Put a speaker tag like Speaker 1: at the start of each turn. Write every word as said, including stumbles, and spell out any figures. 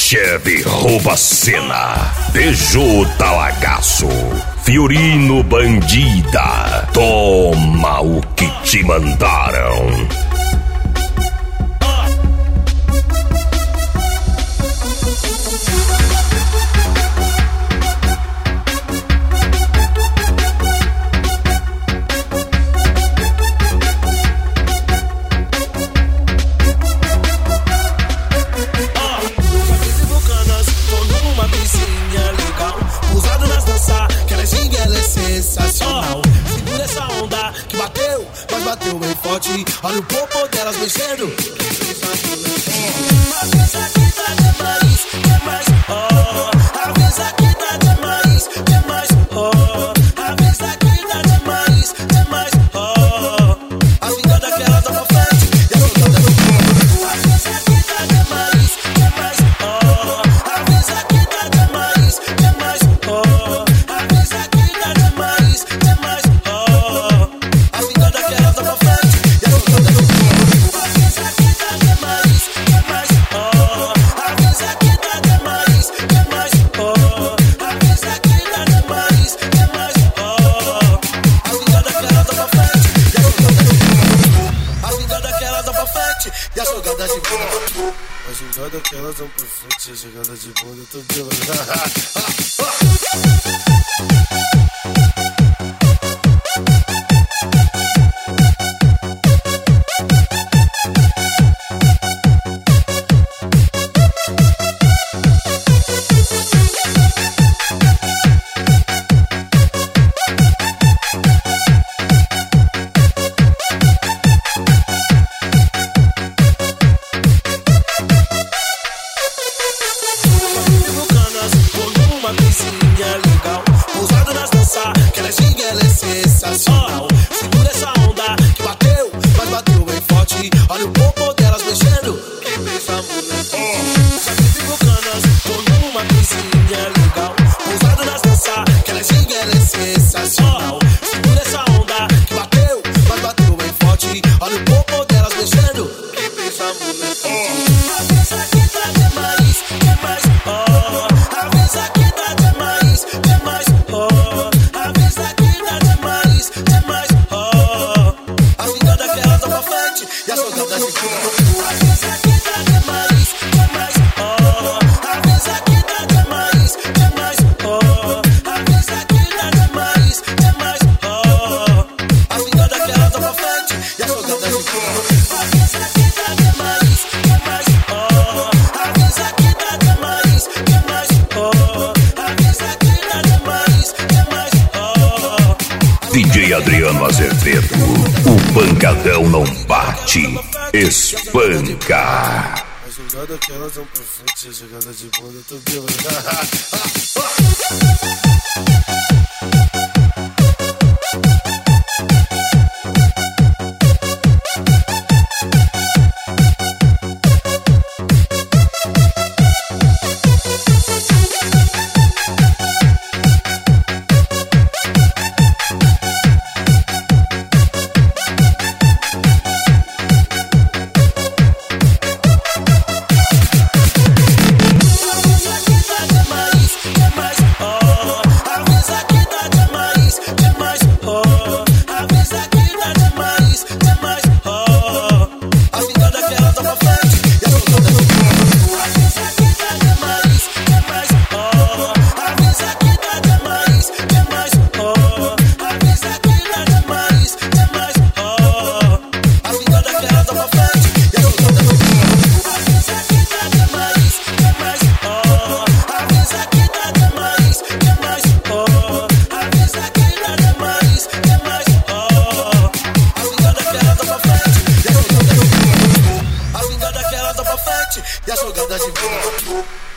Speaker 1: Chevy Roubacena, Dejo Talagaço, Fiorino Bandida, toma o que te mandaram.
Speaker 2: Olha o popo delas mexendo.
Speaker 3: Avisa que tá demais, demais, oh. Avisa que tá demais, demais, oh. Avisa que tá demais, demais, oh.
Speaker 2: A vida daquela tá pra frente e a jogada no fundo.
Speaker 3: Avisa que tá demais, demais, oh. Avisa que tá demais, demais, oh. Avisa que tá demais, demais, oh.
Speaker 2: A vida daquela tá pra frente.
Speaker 3: E a jogada de bunda,
Speaker 2: a jogada que elas vão pro frente, a jogada de bunda, tô pelo.
Speaker 3: legal, pousado nas danças, que ela é giga, ela é sensacional. Segura essa onda que bateu, mas bateu bem forte. Olha o popo delas mexendo, quem pensa moleque. Já tive bucanas, tô numa piscina legal, pousado nas danças, que ela é giga, ela é sensacional. Segura essa onda que bateu, mas bateu bem forte. Olha o popo delas mexendo, quem pensa moleque. Avisa que tá demais, demais, oh. Avisa que tá demais, demais, oh. Avisa que tá demais, demais, oh.
Speaker 2: A vida daquela tá pra frente e a jogada de cima.
Speaker 3: Avisa que tá demais, demais, oh. Avisa que tá demais, demais, oh. Avisa que tá demais, demais, oh.
Speaker 2: A vida daquela tá pra frente e a jogada de cima.
Speaker 3: Avisa que tá demais, demais, oh. Avisa que tá demais, demais, oh. Avisa que tá demais, demais, oh.
Speaker 1: D J Adriano Azevedo, o pancadão não bate, espanca.
Speaker 2: A jogada que elas vão pra frente, a jogada de bunda, tô pelo. E a jogada de bola.